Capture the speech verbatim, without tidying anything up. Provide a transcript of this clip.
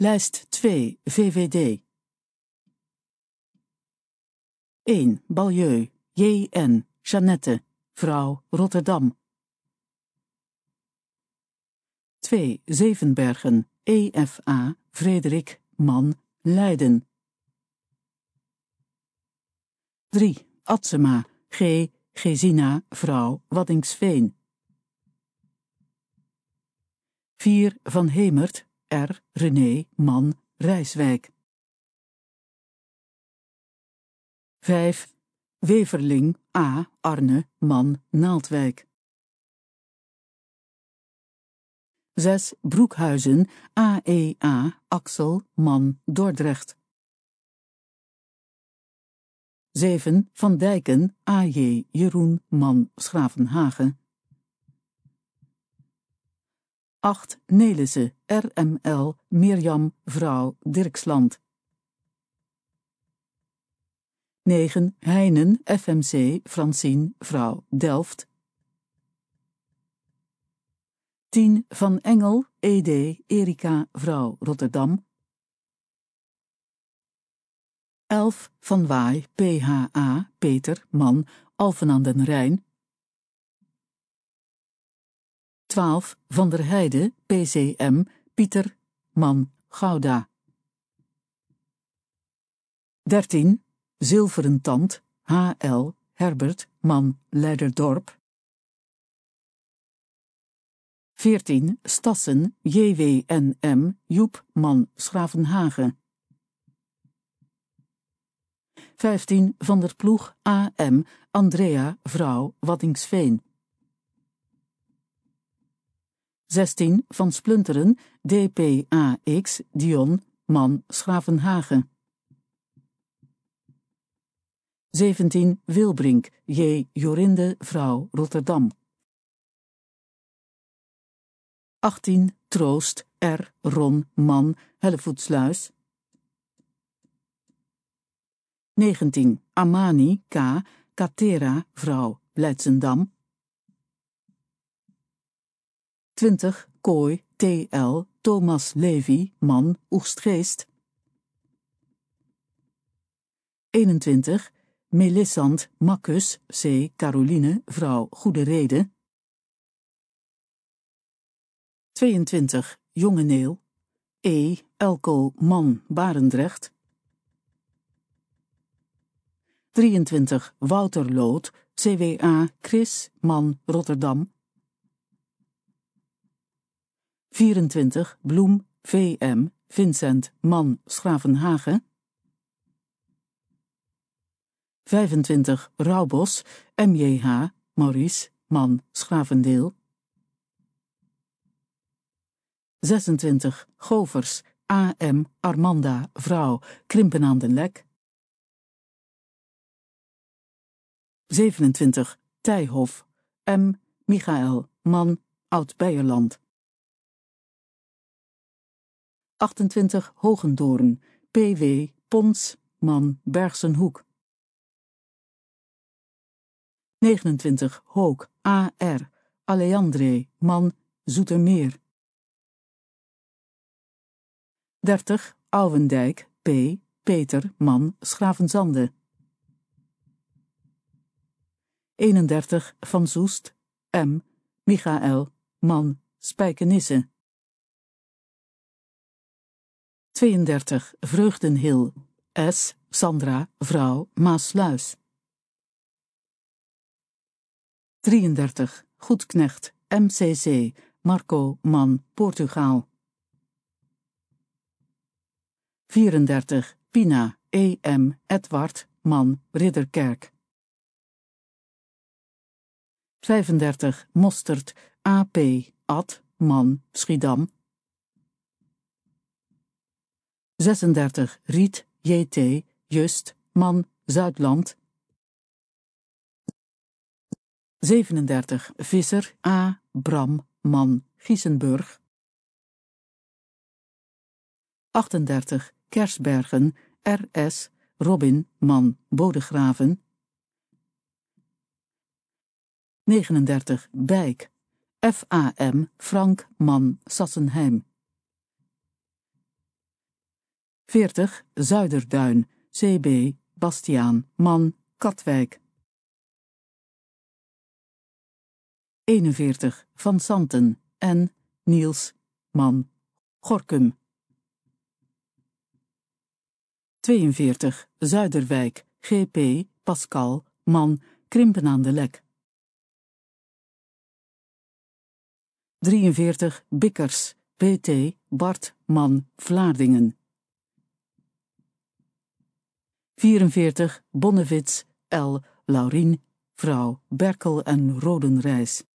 Lijst twee, V V D. één. Balieu, J N, Jeannette, vrouw, Rotterdam. twee. Zevenbergen, E F A, Frederik, man, Leiden. drie. Atsema, G. Gesina, vrouw, Waddinxveen. vier. Van Hemert, R. René, man, Rijswijk. vijf. Weverling, A. Arne, man, Naaldwijk. zes. Broekhuizen, A E A, Axel, man, Dordrecht. zeven. Van Dijken, A J, Jeroen, man, Schravenhagen. acht. Nelissen, R M L, Mirjam, vrouw, Dirksland. negen. Heinen, F M C, Francine, vrouw, Delft. tien. Van Engel, E D, Erika, vrouw, Rotterdam. elf. Van Waai, P H A, Peter, man, Alphen aan den Rijn. twaalf. Van der Heide, P C M, Pieter, man, Gouda. dertien. Zilveren Tand, H L, Herbert, man, Leiderdorp. veertien. Stassen, J W N M, Joep, man, Schravenhagen. vijftien. Van der Ploeg, A M, Andrea, vrouw, Waddinxveen. zestien. Van Splunteren, D P A X, Dion, man, Schravenhagen. zeventien. Wilbrink, J. Jorinde, vrouw, Rotterdam. achttien. Troost, R. Ron, man, Hellevoetsluis. negentien. Amani, K. Katera, vrouw, Leidsendam. twintig. Kooi, T L, Thomas Levy, man, Oegstgeest. eenentwintig. Melissant, Makkus, C. Caroline, vrouw, Goede Rede. tweeëntwintig. Jongeneel, E. Elko, man, Barendrecht. drieëntwintig. Wouter Lood, C W A, Chris, man, Rotterdam. vierentwintig. Bloem, V M, Vincent, man, Schravenhagen. vijfentwintig. Rauwbos, M J H, Maurice, man, Schavendeel. zesentwintig. Govers, A M, Armanda, vrouw, Krimpen aan den Lek. zevenentwintig. Tijhof, M. Michael, man, Oud-Beierland. achtentwintig. Hogendoorn, P W, Pons, man, Bergsenhoek. negenentwintig. Hook, A R, Aleandre, man, Zoetermeer. dertig. Ouwendijk, P. Peter, man, Schravenzande. eenendertig. Van Soest, M. Michael, man, Spijkenisse. tweeëndertig. Vreugdenhil, S. Sandra, vrouw, Maasluis. drieëndertig. Goedknecht, M C C, Marco, man, Portugaal. vierendertig. Pina, E M, Edward, man, Ridderkerk. vijfendertig. Mosterd, A P, Ad, man, Schiedam. zesendertig. Riet, J T, Just, man, Zuidland. zevenendertig. Visser, A. Bram, man, Giesenburg. achtendertig. Kersbergen, R S, Robin, man, Bodegraven. negenendertig. Bijk, F A M, Frank, man, Sassenheim. veertig Zuiderduin, C B, Bastiaan, man, Katwijk. eenenveertig Van Santen, N, Niels, man, Gorinchem. tweeënveertig Zuiderwijk, G P, Pascal, man, Krimpen aan de Lek. drieënveertig Bikkers, B T, Bart, man, Vlaardingen. vierenveertig Bonnewits, L, Laurien, vrouw, Berkel en Rodenrijs.